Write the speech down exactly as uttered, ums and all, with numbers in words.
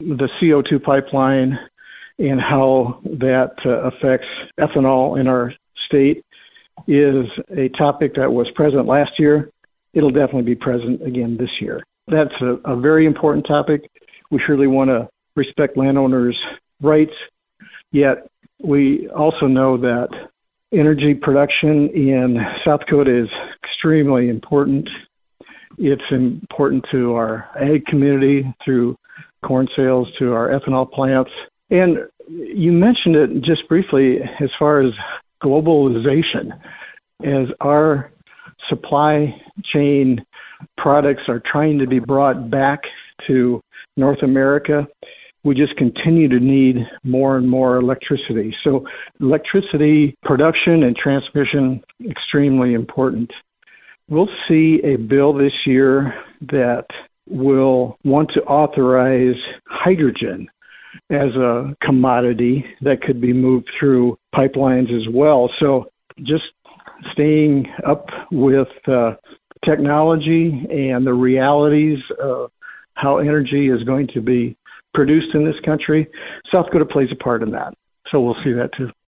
the C O two pipeline and how that uh, affects ethanol in our state is a topic that was present last year. It'll definitely be present again this year. That's a, a very important topic. We surely want to respect landowners' rights, yet we also know that energy production in South Dakota is extremely important. It's important to our ag community through corn sales, to our ethanol plants. And you mentioned it just briefly as far as globalization. As our supply chain products are trying to be brought back to North America, we just continue to need more and more electricity. So electricity production and transmission, extremely important. We'll see a bill this year that will want to authorize hydrogen as a commodity that could be moved through pipelines as well. So just staying up with uh, technology and the realities of how energy is going to be produced in this country, South Dakota plays a part in that. So we'll see that too.